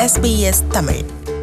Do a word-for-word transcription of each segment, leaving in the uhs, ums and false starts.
S B S Tamil.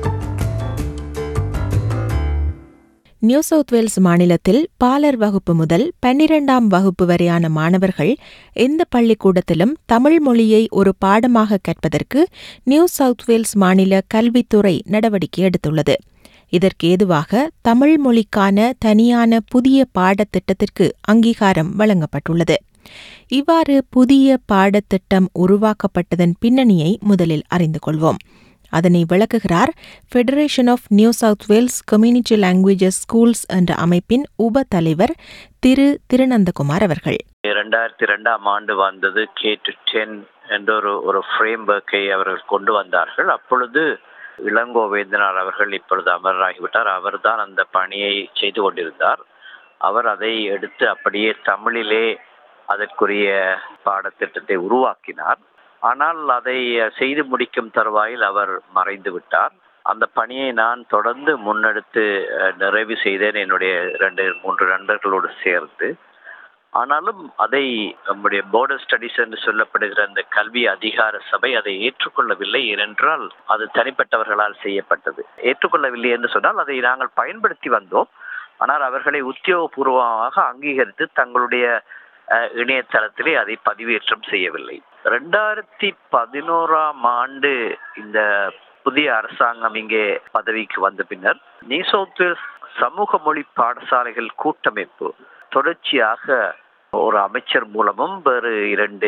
New south wales மாநிலத்தில் பாலர் வகுப்பு முதல் பன்னிரண்டாம் வகுப்பு வரையான மாணவர்கள் எந்த பள்ளிக்கூடத்திலும் தமிழ் மொழியை ஒரு பாடமாக கற்பதற்கு நியூ சவுத் வேல்ஸ் மாநில கல்வித்துறை நடவடிக்கை எடுத்துள்ளது. இதற்கு ஏதுவாக தமிழ் மொழிக்கான தனியான புதிய பாடத்திட்டத்திற்கு அங்கீகாரம் வழங்கப்பட்டுள்ளது. இவ்வாறு புதிய பாடத்திட்டம் உருவாக்கப்பட்டதன் பின்னணியை முதலில் அறிந்து கொள்வோம். அதனை விளக்குகிறார் federation of new south wales community languages schools என்ற அமைப்பின் உப தலைவர் திரு திருநந்தகுமார் அவர்கள். இரண்டாயிரத்தி இரண்டாம் ஆண்டு வந்தது கே டு டென் என்ற ஒரு ஒரு ஃப்ரேம் ஒர்க்கை அவர்கள் கொண்டு வந்தார்கள். அப்பொழுது இளங்கோவேந்தனார் அவர்கள் இப்பொழுது அமரராகிவிட்டார். அவர் தான் அந்த பணியை செய்து கொண்டிருந்தார். அவர் அதை எடுத்து அப்படியே தமிழிலே அதற்குரிய பாடத்திட்டத்தை உருவாக்கினார். ஆனால் அதை செய்து முடிக்கும் தருவாயில் அவர் மறைந்து விட்டார். அந்த பணியை நான் தொடர்ந்து முன்னெடுத்து நிறைவு செய்தேன் என்னுடைய இரண்டு மூன்று நண்பர்களோடு சேர்ந்து. ஆனாலும் அதை நம்முடைய போர்டர் ஸ்டடீஸ் என்று சொல்லப்படுகிற அந்த கல்வி அதிகார சபை அதை ஏற்றுக்கொள்ளவில்லை. ஏனென்றால் அது தனிப்பட்டவர்களால் செய்யப்பட்டது. ஏற்றுக்கொள்ளவில்லை என்று சொன்னால் அதை நாங்கள் பயன்படுத்தி வந்தோம். ஆனால் அவர்களை உத்தியோகபூர்வமாக அங்கீகரித்து தங்களுடைய இணையதளத்திலே அதை பதிவேற்றம் செய்யவில்லை. ரெண்டாயிரத்தி பதினோராம் ஆண்டு இந்த புதிய அரசாங்கம் இங்கே பதவிக்கு வந்த பின்னர் நியூ சவுத் வேல்ஸ் சமூக மொழி பாடசாலைகள் கூட்டமைப்பு தொடர்ச்சியாக ஒரு அமைச்சர் மூலமும் வேறு இரண்டு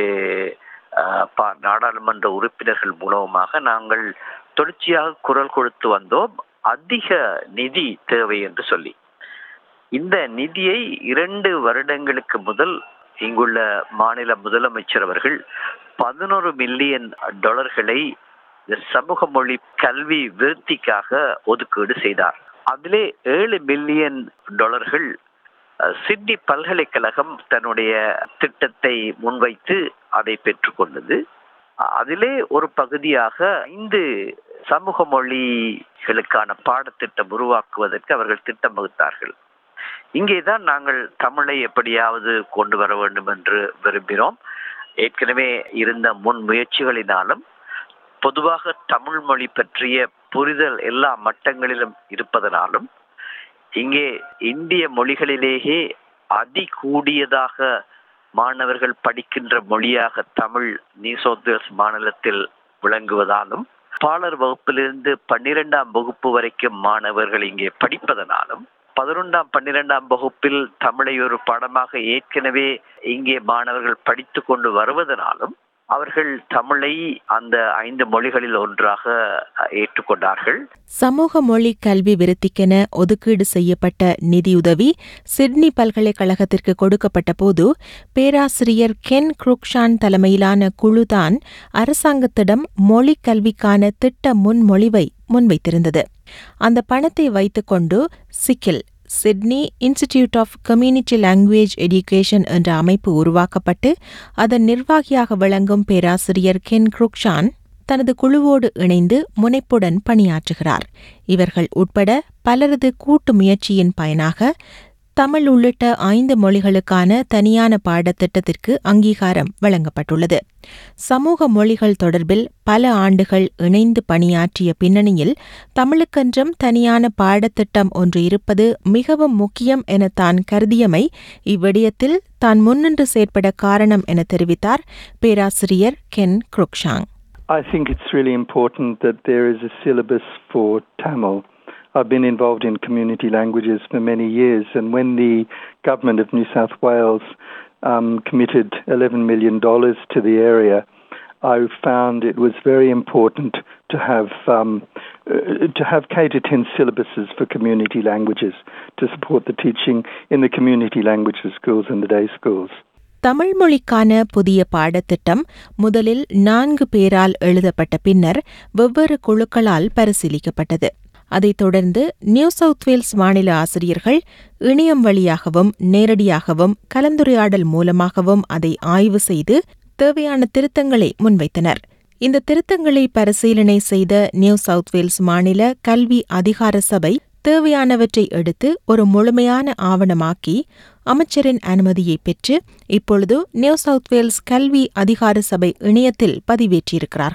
நாடாளுமன்ற உறுப்பினர்கள் மூலமாக நாங்கள் தொடர்ச்சியாக குரல் கொடுத்து வந்தோம். அதிக நிதி தேவை என்று சொல்லி இந்த நிதியை இரண்டு வருடங்களுக்கு முதல் இங்குள்ள மாநில முதலமைச்சர் அவர்கள் பதினோரு மில்லியன் டாலர்களை சமூக மொழி கல்வி விருத்திக்காக ஒதுக்கீடு செய்தார். அதிலே ஏழு மில்லியன் டாலர்கள் சிட்னி பல்கலைக்கழகம் தன்னுடைய திட்டத்தை முன்வைத்து அதை பெற்றுக்கொண்டது. அதிலே ஒரு பகுதியாக ஐந்து சமூக மொழிகளுக்கான பாடத்திட்டம் உருவாக்குவதற்கு அவர்கள் திட்டம் வகுத்தார்கள். இங்கேதான் நாங்கள் தமிழை எப்படியாவது கொண்டு வர வேண்டும் என்று விரும்பினோம். ஏற்கனவே இருந்த முன் முயற்சிகளினாலும் பொதுவாக தமிழ் மொழி பற்றிய புரிதல் எல்லா மட்டங்களிலும் இருப்பதனாலும் இங்கே இந்திய மொழிகளிலேயே அதி கூடியதாக மாணவர்கள் படிக்கின்ற மொழியாக தமிழ் நியூ சவுத் வேல்ஸ் மாநிலத்தில் விளங்குவதாலும் பாலர் வகுப்பிலிருந்து பன்னிரெண்டாம் வகுப்பு வரைக்கும் மாணவர்கள் இங்கே படிப்பதனாலும் பதினொன்றாம் பன்னிரெண்டாம் வகுப்பில் தமிழை ஒரு பாடமாக ஏற்கனவே இங்கே மாணவர்கள் படித்து கொண்டு வருவதனாலும் அவர்கள் தமிழை அந்த ஐந்து மொழிகளில் ஒன்றாக ஏற்றுக்கொண்டார்கள். சமூக மொழி கல்வி விருத்திக்கென ஒதுக்கீடு செய்யப்பட்ட நிதியுதவி சிட்னி பல்கலைக்கழகத்திற்கு கொடுக்கப்பட்ட போது பேராசிரியர் கென் குருக்ஷான் தலைமையிலான குழுதான் அரசாங்கத்திடம் மொழி கல்விக்கான திட்ட முன்மொழிவை முன்வைத்திருந்தது. அந்த பணத்தை வைத்துக்கொண்டு சிக்கில் Sydney institute of community language education என்ற அமைப்பு உருவாக்கப்பட்டு அதன் நிர்வாகியாக விளங்கும் பேராசிரியர் கென் குருக்ஷான் தனது குழுவோடு இணைந்து முனைப்புடன் பணியாற்றுகிறார். இவர்கள் உட்பட பலரது கூட்டு முயற்சியின் பயனாக தமிழ் உள்ளிட்ட ஐந்து மொழிகளுக்கான தனியான பாடத்திட்டத்திற்கு அங்கீகாரம் வழங்கப்பட்டுள்ளது. சமூக மொழிகள் தொடர்பில் பல ஆண்டுகள் இணைந்து பணியாற்றிய பின்னணியில் தமிழுக்கென்றும் தனியான பாடத்திட்டம் ஒன்று இருப்பது மிகவும் முக்கியம் என தான் கருதியமை இவ்விடயத்தில் தான் முன்னின்று செயற்பட காரணம் என தெரிவித்தார் பேராசிரியர் Ken Cruickshank. I think it's really important that there is a syllabus for Tamil. I've been involved in community languages for many years, and when the government of New South Wales um, committed eleven million dollars to the area, I found it was very important to have um, uh, to have K to ten syllabuses for community languages to support the teaching in the community languages schools and the day schools. Tamil மொழிக்கான புதிய பாடத்திட்டம் முதலில் நான்கு பேரால் எழுதப்பட்ட பின்னர் வெவ்வேறு குழுக்களால் பரிசீலிக்கப்பட்டது. அதைத் தொடர்ந்து நியூ சவுத் வேல்ஸ் மாநில ஆசிரியர்கள் இணையம் வழியாகவும் நேரடியாகவும் கலந்துரையாடல் மூலமாகவும் அதை ஆய்வு செய்து தேவையான திருத்தங்களை முன்வைத்தனர். இந்த திருத்தங்களை பரிசீலனை செய்த நியூ சவுத் வேல்ஸ் மாநில கல்வி அதிகார சபை தேவையானவற்றை எடுத்து ஒரு முழுமையான ஆவணமாக்கி அமைச்சரின் அனுமதியை பெற்று இப்பொழுது நியூ சவுத் வேல்ஸ் கல்வி அதிகார சபை இணையத்தில் பதிவேற்றியிருக்கிறார்கள்.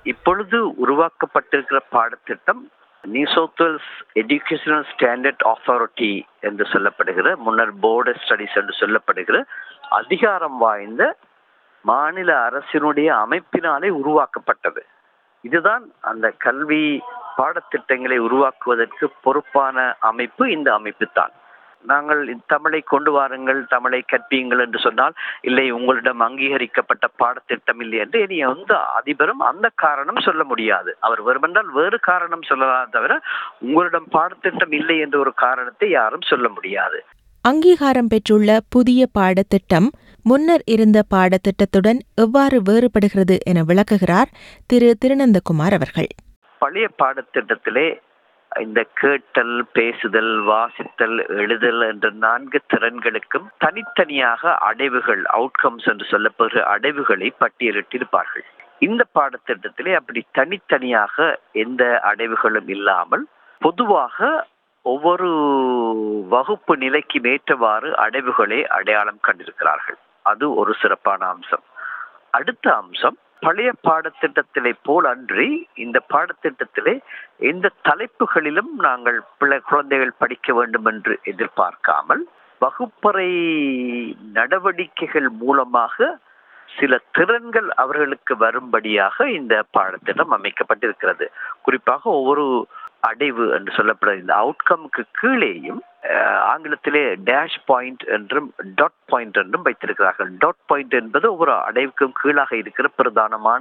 இப்பொழுது உருவாக்கப்பட்டிருக்கிற பாடத்திட்டம் new south wales educational standard authority என்று சொல்லப்படுகிற, முன்னர் போர்டு ஸ்டடிஸ் என்று சொல்லப்படுகிற அதிகாரம் வாய்ந்த மாநில அரசினுடைய அமைப்பினாலே உருவாக்கப்பட்டது. இதுதான் அந்த கல்வி பாடத்திட்டங்களை உருவாக்குவதற்கு பொறுப்பான அமைப்பு இந்த அமைப்பு தான். நாங்கள் தமிழை கொண்டு வாருங்கள், தமிழை கற்பியுங்கள் என்று சொன்னால், இல்லை உங்களிடம் அங்கீகரிக்கப்பட்ட பாடத்திட்டம் இல்லை என்று இனி எந்த அதிபரும் அந்த காரணம் சொல்ல முடியாது. அவர் வேறுமென்றால் வேறு காரணம் சொல்லலாம் தவிர உங்களிடம் பாடத்திட்டம் இல்லை என்ற ஒரு காரணத்தை யாரும் சொல்ல முடியாது. அங்கீகாரம் பெற்றுள்ள புதிய பாடத்திட்டம் முன்னர் இருந்த பாடத்திட்டத்துடன் எவ்வாறு வேறுபடுகிறது என விளக்குகிறார் திரு திருநந்தகுமார் அவர்கள். பழைய பாடத்திட்டத்திலே இந்த கேட்டல், பேசுதல், வாசித்தல், எழுதல் என்ற நான்கு திறன்களுக்கும் தனித்தனியாக அடைவுகள், அவுட்கம்ஸ் என்று சொல்லப்படுகிற அடைவுகளை பட்டியலிட்டிருப்பார்கள். இந்த பாடத்திட்டத்திலே அப்படி தனித்தனியாக எந்த அடைவுகளும் இல்லாமல் பொதுவாக ஒவ்வொரு வகுப்பு நிலைக்கு ஏற்றவாறு அடைவுகளை அடையாளம் கண்டிருக்கிறார்கள். அது ஒரு சிறப்பான அம்சம். அடுத்த அம்சம், பழைய பாடத்திட்டத்திலே போல் அன்றி இந்த பாடத்திட்டத்திலே எந்த தலைப்புகளிலும் நாங்கள் பிள்ளை குழந்தைகள் படிக்க வேண்டும் என்று எதிர்பார்க்காமல் வகுப்பறை நடவடிக்கைகள் மூலமாக சில திறன்கள் அவர்களுக்கு வரும்படியாக இந்த பாடத்திட்டம் அமைக்கப்பட்டிருக்கிறது. குறிப்பாக ஒவ்வொரு அடைவு என்று சொல்லப்படுற இந்த அவுட்கமுக்கு கீழேயும் ஆங்கிலத்திலே டேஷ் பாயிண்ட் என்றும் டாட் பாயிண்ட் என்றும் வைத்திருக்கிறார்கள். டாட் பாயிண்ட் என்பது ஒவ்வொரு அடைவுக்கும் கீழாக இருக்கிற பிரதானமான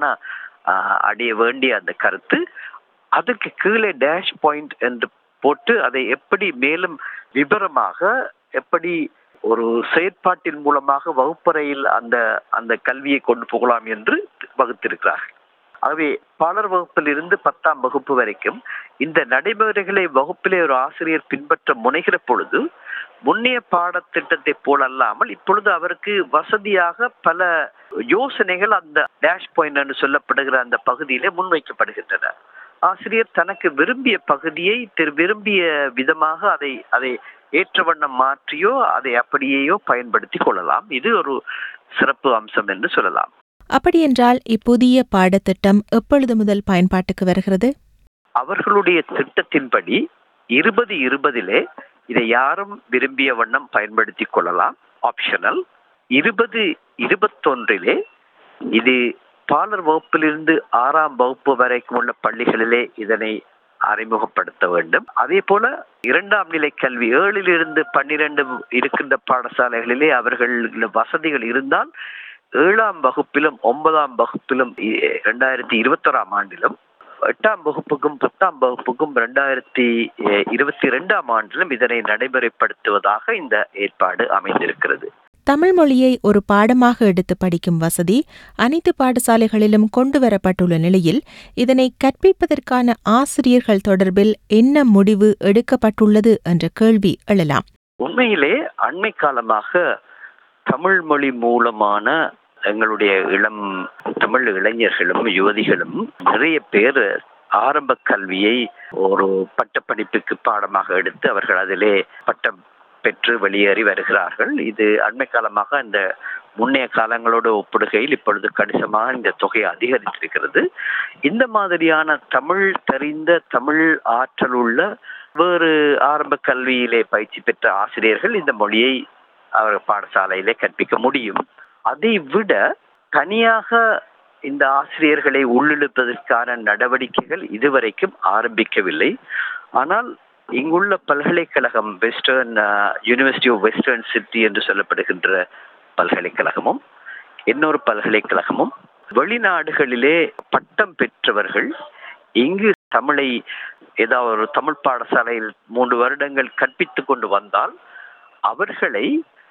அடைய வேண்டிய அந்த கருத்து. அதுக்கு கீழே டேஷ் பாயிண்ட் என்று போட்டு அதை எப்படி மேலும் விபரமாக எப்படி ஒரு செயற்பாட்டின் மூலமாக வகுப்பறையில் அந்த அந்த கல்வியை கொண்டு போகலாம் என்று வகுத்திருக்கிறார்கள். ஆகவே பாலர் வகுப்பில் இருந்து பத்தாம் வகுப்பு வரைக்கும் இந்த நடைமுறைகளை வகுப்பிலே ஒரு ஆசிரியர் பின்பற்ற முனைகிற பொழுது முன்னைய பாடத்திட்டத்தை போல் அல்லாமல் இப்பொழுது அவருக்கு வசதியாக பல யோசனைகள் அந்த டேஷ் பாயிண்ட் என்று சொல்லப்படுகிற அந்த பகுதியிலே முன்வைக்கப்படுகின்றன. ஆசிரியர் தனக்கு விரும்பிய பகுதியை விரும்பிய விதமாக அதை அதை ஏற்ற வண்ணம் மாற்றியோ அதை அப்படியேயோ பயன்படுத்தி கொள்ளலாம். இது ஒரு சிறப்பு அம்சம் என்று சொல்லலாம். அப்படியென்றால் இப்புதிய பாடத்திட்டம் எப்பொழுது முதல் பயன்பாட்டுக்கு வருகிறது? அவர்களுடைய திட்டத்தின்படி இருபது இருபதிலே இதை யாரும் விரும்பிய வண்ணம் பயன்படுத்தி கொள்ளலாம், ஆப்ஷனல். இருபது இருபத்தொன்றிலே இது பாலர் வகுப்பிலிருந்து ஆறாம் வகுப்பு வரைக்கும் உள்ள பள்ளிகளிலே இதனை அறிமுகப்படுத்த வேண்டும். அதே போல இரண்டாம் நிலை கல்வி ஏழிலிருந்து பன்னிரண்டு இருக்கின்ற பாடசாலைகளிலே அவர்கள் வசதிகள் இருந்தால் ஏழாம் வகுப்பிலும் ஒன்பதாம் வகுப்பிலும் இரண்டாயிரத்தி இருபத்தி ஓராம் ஆண்டிலும் எட்டாம் வகுப்புக்கும் பத்தாம் வகுப்புக்கும் இரண்டாயிரத்தி இருபத்தி இரண்டாம் ஆண்டிலும் இதனை நடைமுறைப்படுத்துவதாக இந்த ஏற்பாடு அமைந்திருக்கிறது. தமிழ் மொழியை ஒரு பாடமாக எடுத்து படிக்கும் வசதி அனைத்து பாடசாலைகளிலும் கொண்டு வரப்பட்டுள்ள நிலையில் இதனை கற்பிப்பதற்கான ஆசிரியர்கள் தொடர்பில் என்ன முடிவு எடுக்கப்பட்டுள்ளது என்ற கேள்வி எழலாம். உண்மையிலே அண்மை காலமாக தமிழ் மொழி மூலமான எங்களுடைய இளம் தமிழ் இளைஞர்களும் யுவதிகளும் நிறைய பேர் ஆரம்ப கல்வியை ஒரு பட்டப்படிப்புக்கு பாடமாக எடுத்து அவர்கள் அதிலே பட்டம் பெற்று வெளியேறி வருகிறார்கள். இது அண்மை காலமாக இந்த முன்னைய காலங்களோடு ஒப்பிடுகையில் இப்பொழுது கணிசமாக இந்த தொகை அதிகரித்திருக்கிறது. இந்த மாதிரியான தமிழ் தெரிந்த தமிழ் ஆற்றல் உள்ள வேறு ஆரம்ப கல்வியிலே பயிற்சி பெற்ற ஆசிரியர்கள் இந்த மொழியை அவர் பாடசாலையிலே கற்பிக்க முடியும். அதை விட தனியாக இந்த ஆசிரியர்களை உள்ளிழுப்பதற்கான நடவடிக்கைகள் இதுவரைக்கும் ஆரம்பிக்கவில்லை. ஆனால் இங்குள்ள பல்கலைக்கழகம் western university of western city என்று சொல்லப்படுகின்ற பல்கலைக்கழகமும் இன்னொரு பல்கலைக்கழகமும் வெளிநாடுகளிலே பட்டம் பெற்றவர்கள் இங்கு தமிழை ஏதாவது ஒரு தமிழ் பாடசாலையில் மூன்று வருடங்கள் கற்பித்து கொண்டு வந்தால் அவர்களை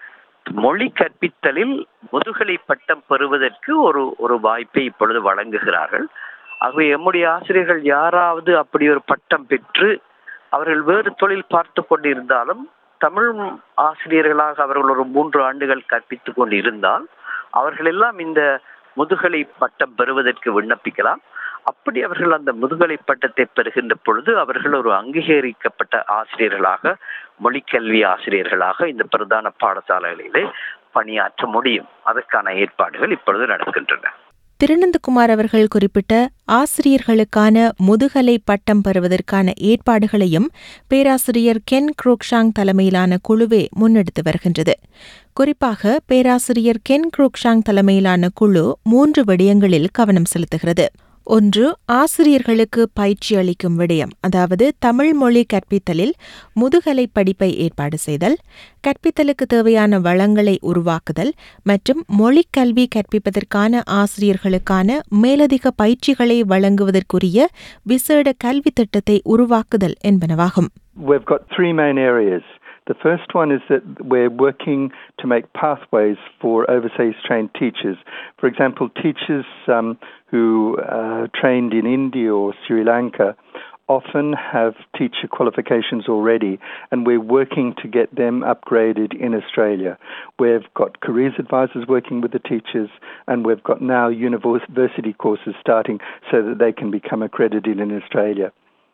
மொழி கற்பித்தலில் முதுகலை பட்டம் பெறுவதற்கு ஒரு ஒரு வாய்ப்பை இப்பொழுது வழங்குகிறார்கள். ஆகவே எம்முடைய ஆசிரியர்கள் யாராவது அப்படி ஒரு பட்டம் பெற்று அவர்கள் வேறு தொழில் பார்த்து கொண்டிருந்தாலும் தமிழ் ஆசிரியர்களாக அவர்கள் ஒரு மூன்று ஆண்டுகள் கற்பித்து கொண்டு இருந்தால் அவர்கள் எல்லாம் இந்த முதுகலை பட்டம் பெறுவதற்கு விண்ணப்பிக்கலாம். அப்படி அவர்கள் அந்த முதுகலை பட்டத்தை பெறுகின்ற பொழுது அவர்கள் ஒரு அங்கீகரிக்கப்பட்ட ஆசிரியர்களாக, மொழிக்கல்வி ஆசிரியர்களாக இந்த பிரதான பாடசாலைகளிலே பணியாற்ற முடியும். அதற்கான ஏற்பாடுகள் இப்பொழுது நடக்கின்றன. திருநந்தகுமார் அவர்கள் குறிப்பிட்ட ஆசிரியர்களுக்கான முதுகலை பட்டம் பெறுவதற்கான ஏற்பாடுகளையும் பேராசிரியர் கென் குரூக்ஷாங் தலைமையிலான குழுவே முன்னெடுத்து வருகின்றது. குறிப்பாக பேராசிரியர் கென் குரூக்ஷாங் தலைமையிலான குழு மூன்று விடயங்களில் கவனம் செலுத்துகிறது. ஒன்று, ஆசிரியர்களுக்கு பயிற்சி அளிக்கும் விடயம், அதாவது தமிழ் மொழி கற்பித்தலில் முதுகலை படிப்பை ஏற்பாடு செய்தல், கற்பித்தலுக்கு தேவையான வளங்களை உருவாக்குதல் மற்றும் மொழிக்கல்வி கற்பிப்பதற்கான ஆசிரியர்களுக்கான மேலதிக பயிற்சிகளை வழங்குவதற்குரிய விசேட கல்வி திட்டத்தை உருவாக்குதல் என்பனவாகும். We've got three main areas. The first one is that we're working to make pathways for overseas trained teachers. For example, teachers um, who are trained in India or Sri Lanka often have teacher qualifications already, and we're working to get them upgraded in Australia. We've got careers advisors working with the teachers, and we've got now university courses starting so that they can become accredited in Australia.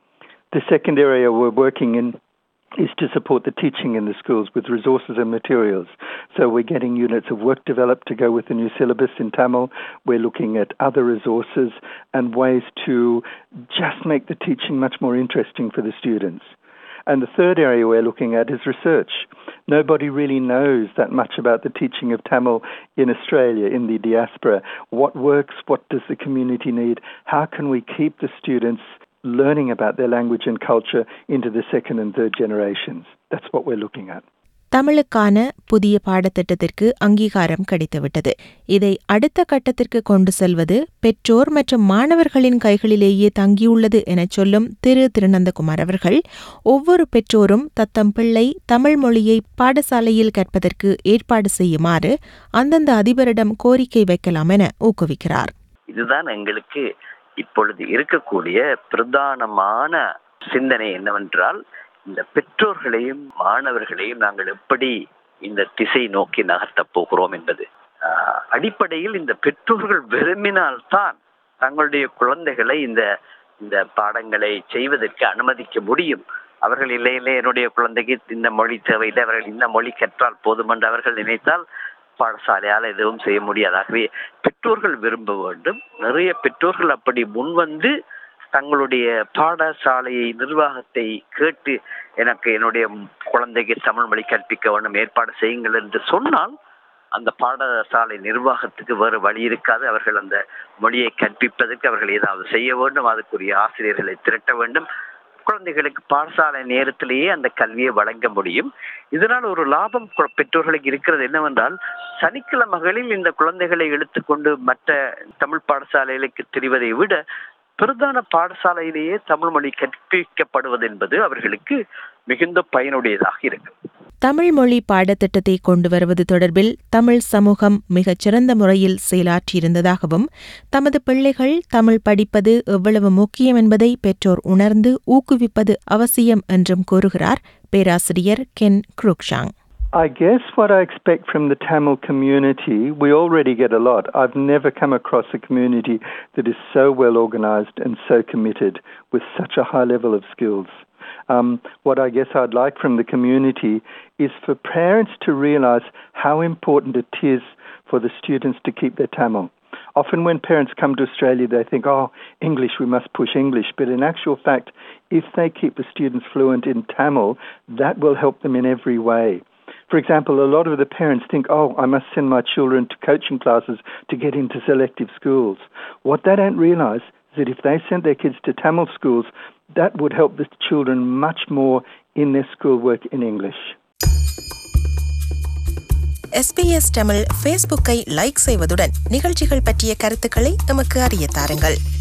The second area we're working in is to support the teaching in the schools with resources and materials. So we're getting units of work developed to go with the new syllabus in Tamil. We're looking at other resources and ways to just make the teaching much more interesting for the students. And the third area we're looking at is research. Nobody really knows that much about the teaching of Tamil in Australia, in the diaspora. What works? What does the community need? How can we keep the students learning about their language and culture into the second and third generations? That's what we're looking at. தமிழுக்கான புதிய பாடத்திட்டத்திற்கு அங்கீகாரம் கிடைத்துவிட்டது. இதை அடுத்த கட்டத்திற்கு கொண்டு செல்வது பெற்றோர் மற்றும் மாணவர்களின் கைகளிலேயே தங்கியுள்ளது என சொல்லும் திரு திருநந்தகுமார் அவர்கள், ஒவ்வொரு பெற்றோரும் தத்தம் பிள்ளை தமிழ் மொழியை பாடசாலையில் கற்பதற்கு ஏற்பாடு செய்யுமாறு அந்தந்த அதிபரிடம் கோரிக்கை வைக்கலாம் என ஊக்குவிக்கிறார். இதுதான் எங்களுக்கு இப்பொழுது இருக்கக்கூடிய பிரதானமான சிந்தனை என்னவென்றால், இந்த பெற்றோர்களையும் மாணவர்களையும் நாங்கள் எப்படி இந்த திசை நோக்கி நகர்த்தப் போகிறோம் என்பது. அடிப்படையில் இந்த பெற்றோர்கள் விரும்பினால்தான் தங்களுடைய குழந்தைகளை இந்த இந்த பாடங்களை செய்வதற்கு அனுமதிக்க முடியும். அவர்கள் இல்லை இல்லை என்னுடைய குழந்தைக்கு இந்த மொழி தேவையில்லை, அவர்கள் இந்த மொழி கற்றால் போதும் என்று அவர்கள் நினைத்தால் பாடசாலையால் எதுவும் செய்ய முடியாதாகவே பெற்றோர்கள் விரும்ப வேண்டும். நிறைய பெற்றோர்கள் அப்படி முன்வந்து தங்களுடைய பாடசாலையை நிர்வாகத்தை கேட்டு எனக்கு என்னுடைய குழந்தைக்கு தமிழ் மொழி கற்பிக்க வேண்டும், ஏற்பாடு செய்யுங்கள் என்று சொன்னால் அந்த பாடசாலை நிர்வாகத்துக்கு வேறு வழி இருக்காது. அவர்கள் அந்த மொழியை கற்பிப்பதற்கு அவர்கள் ஏதாவது செய்ய வேண்டும், அதுக்குரிய ஆசிரியர்களை திரட்ட வேண்டும். குழந்தைகளுக்கு பாடசாலை நேரத்திலேயே அந்த கல்வியை வழங்க முடியும். இதனால் ஒரு லாபம் பெற்றோர்களுக்கு இருக்கிறது என்னவென்றால், சனிக்கிழமைகளில் இந்த குழந்தைகளை எடுத்துக்கொண்டு மற்ற தமிழ் பாடசாலைகளுக்கு தெரிவதை விட பிரதான பாடசாலையிலேயே தமிழ் மொழி கற்பிக்கப்படுவது என்பது அவர்களுக்கு மிகுந்த பயனுடையதாக இருக்கும். தமிழ் மொழி பாடத்திட்டத்தை கொண்டு வருவது தொடர்பில் தமிழ் சமூகம் மிகச் சிறந்த முறையில் செயலாற்றியிருந்ததாகவும், தமது பிள்ளைகள் தமிழ் படிப்பது எவ்வளவு முக்கியம் என்பதை பெற்றோர் உணர்ந்து ஊக்குவிப்பது அவசியம் என்றும் கூறுகிறார் பேராசிரியர் Ken Cruickshank. I guess what I expect from the Tamil community, we already get a lot. I've never come across a community that is so well organised and so committed with such a high level of skills. Um, what I guess I'd like from the community is for parents to realise how important it is for the students to keep their Tamil. Often when parents come to Australia, they think, oh, English, we must push English. But in actual fact, if they keep the students fluent in Tamil, that will help them in every way. For example, a lot of the parents think, oh, I must send my children to coaching classes to get into selective schools. What they don't realise is that if they sent their kids to Tamil schools, that would help the children much more in their schoolwork in English. S B S Tamil ஃபேஸ்புக்கை like செய்வதுடன் நிகழ்ச்சிகள் பற்றிய கருத்துக்களை எமக்கு அறிய தாருங்கள்.